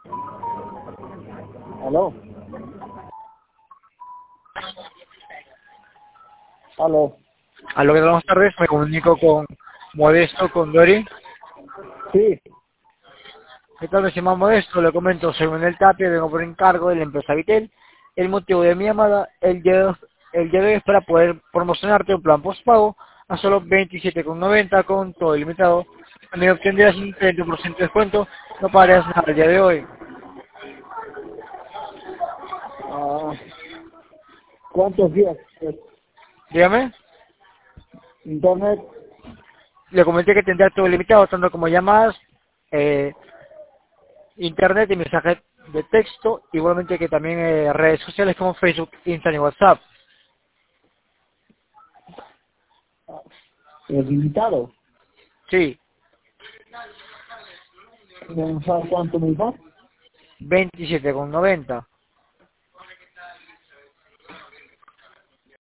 Aló. Aló. A lo que buenas tardes, me comunico con Modesto, con Dori. Sí. ¿Qué tal? Me llamo Modesto, le comento, soy Manuel Tapia, vengo por encargo de la empresa Vitel. El motivo de mi llamada, el día de hoy es para poder promocionarte un plan postpago a solo 27,90 con todo ilimitado, donde obtendrás un 30% de descuento, no pagarás nada el día de hoy. Ah, ¿cuántos días? Dígame, Internet. le comenté que tendrá todo ilimitado, tanto como llamadas, internet y mensajes de texto, igualmente que también redes sociales como Facebook, Instagram y WhatsApp. Limitado. Sí, ¿No sabes cuánto me da? 27,90.